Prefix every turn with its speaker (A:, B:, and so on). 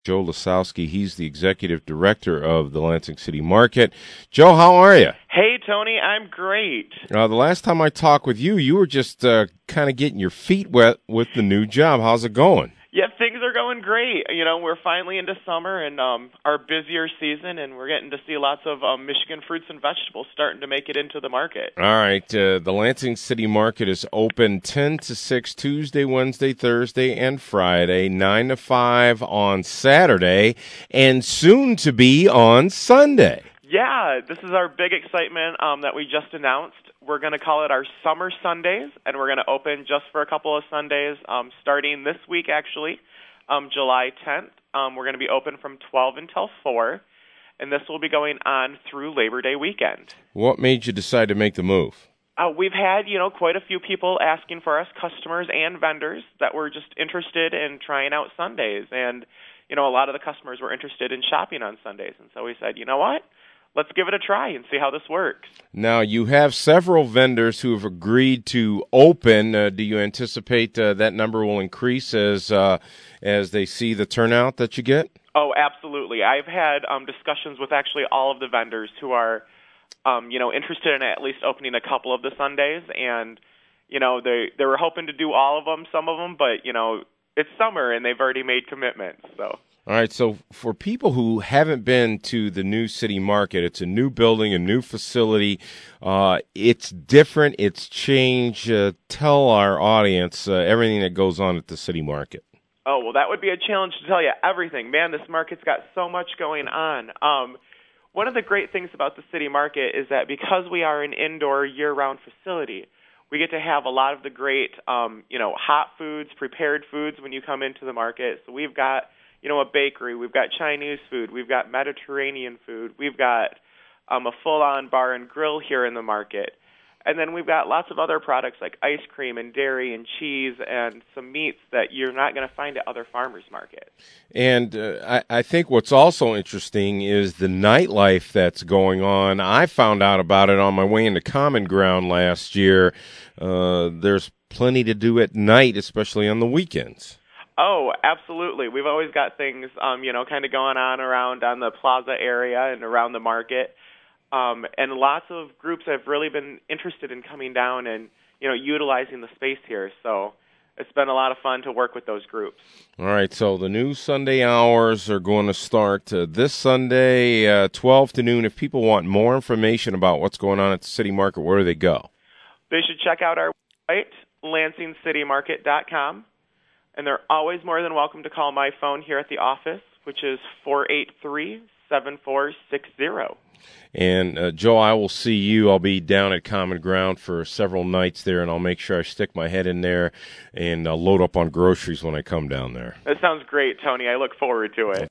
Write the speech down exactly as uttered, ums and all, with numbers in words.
A: Joe Lasowski. He's the executive director of the Lansing City Market. Joe, how are you?
B: Hey, Tony, I'm great.
A: Uh, the last time I talked with you, you were just uh, kind of getting your feet wet with the new job. How's it going?
B: Yeah, things are going great. You know, we're finally into summer and um, our busier season, and we're getting to see lots of um, Michigan fruits and vegetables starting to make it into the market.
A: All right. Uh, the Lansing City Market is open ten to six Tuesday, Wednesday, Thursday, and Friday, nine to five on Saturday, and soon to be on Sunday.
B: Yeah, this is our big excitement um, that we just announced. We're going to call it our Summer Sundays, and we're going to open just for a couple of Sundays um, starting this week, actually, um, July tenth. Um, we're going to be open from twelve until four, and this will be going on through Labor Day weekend.
A: What made you decide to make the move?
B: Uh, we've had, you know, quite a few people asking for us, customers and vendors, that were just interested in trying out Sundays. And, you know, a lot of the customers were interested in shopping on Sundays. And so we said, you know what? Let's give it a try and see how this works.
A: Now, you have several vendors who have agreed to open. Uh, do you anticipate uh, that number will increase as uh, as they see the turnout that you get?
B: Oh, absolutely. I've had um, discussions with actually all of the vendors who are, um, you know, interested in at least opening a couple of the Sundays. And, you know, they, they were hoping to do all of them, some of them, but, you know, it's summer and they've already made commitments, so...
A: All right, so for people who haven't been to the new city market, it's a new building, a new facility. Uh, it's different. It's changed. Uh, tell our audience uh, everything that goes on at the city market.
B: Oh, well, that would be a challenge to tell you everything. Man, this market's got so much going on. Um, one of the great things about the city market is that because we are an indoor year-round facility, we get to have a lot of the great, um, you know, hot foods, prepared foods when you come into the market. So we've got you know, a bakery, we've got Chinese food, we've got Mediterranean food, we've got um, a full-on bar and grill here in the market. And then we've got lots of other products like ice cream and dairy and cheese and some meats that you're not going to find at other farmers markets.
A: And uh, I, I think what's also interesting is the nightlife that's going on. I found out about it on my way into Common Ground last year. Uh, there's plenty to do at night, especially on the weekends.
B: Oh, absolutely. We've always got things, um, you know, kind of going on around on the plaza area and around the market. Um, and lots of groups have really been interested in coming down and, you know, utilizing the space here. So it's been a lot of fun to work with those groups.
A: All right, so the new Sunday hours are going to start uh, this Sunday, uh, twelve to noon. If people want more information about what's going on at the city market, where do they go?
B: They should check out our website, lansing city market dot com. And they're always more than welcome to call my phone here at the office, which is four eight three, seven four six zero.
A: And, uh, Joe, I will see you. I'll be down at Common Ground for several nights there, and I'll make sure I stick my head in there and uh, load up on groceries when I come down there.
B: That sounds great, Tony. I look forward to it.